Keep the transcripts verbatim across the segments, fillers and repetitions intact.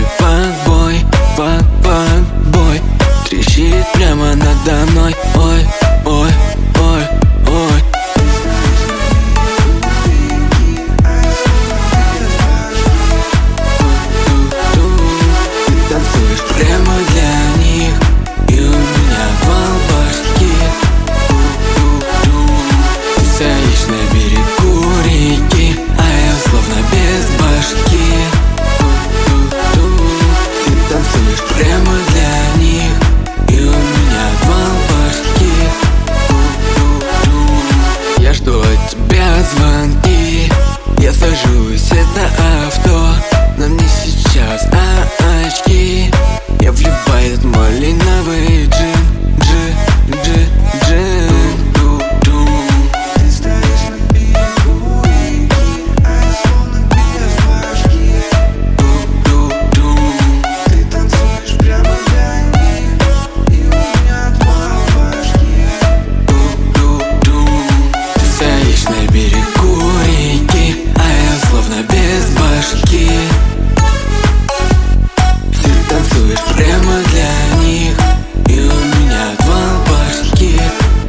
факбой, фак, факбой трещит прямо надо мной. Ой, ой, ой, ой. Ты танцуешь прямо для них, и у меня отвал башки. Ты стоишь на берегу реки, а я словно без башки. Ты танцуешь прямо для них, и у меня отвал башки. Я жду от тебя звонки, я сажусь, это авто, но мне сейчас а очки. Я вливаю этот малиновый джин, джин, джин, джин. Ты стоишь на берегу реки, а я словно без башки. Ты танцуешь прямо для них, и у меня отвал башки. Ты стоишь на берегу реки, а я словно без башки. Ты танцуешь прямо для них, и у меня отвал башки.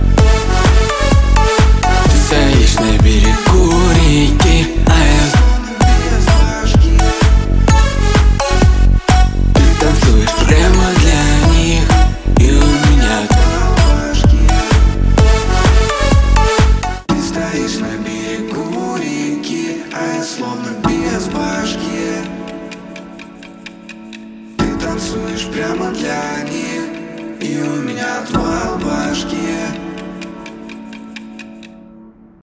Ты стоишь на берегу реки, а я Без башки. Ты танцуешь прямо для них, и у меня отвал Башки. Ты стоишь на берегу реки, а я словно без башки. Ты танцуешь прямо для них, и у меня отвал башки.